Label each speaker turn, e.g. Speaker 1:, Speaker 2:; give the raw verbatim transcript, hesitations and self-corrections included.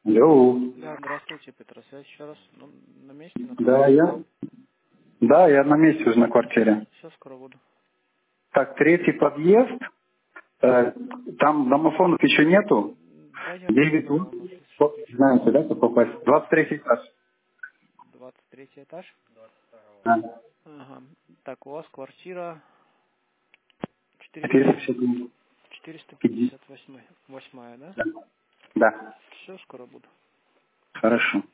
Speaker 1: Алло.
Speaker 2: Да, здравствуйте, Петросвязь еще раз. Ну, на месте, на
Speaker 1: Да,
Speaker 2: квартире.
Speaker 1: я. Да, я на месте уже на квартире.
Speaker 2: Все, скоро буду.
Speaker 1: Так, третий подъезд. Э, Там домофонов еще нету.
Speaker 2: Да, я
Speaker 1: Девять.
Speaker 2: проверял у нас, если что,
Speaker 1: Вот,
Speaker 2: ключ.
Speaker 1: знаете, да, как попасть? двадцать третий этаж.
Speaker 2: двадцать третий этаж.
Speaker 1: Да.
Speaker 2: Ага. Так, у вас квартира
Speaker 1: четыреста
Speaker 2: четыреста
Speaker 1: пятьдесят.
Speaker 2: четыреста
Speaker 1: пятьдесят.
Speaker 2: пятьдесят восемь, восьмая, да?
Speaker 1: Да. Да.
Speaker 2: Все, скоро буду.
Speaker 1: Хорошо.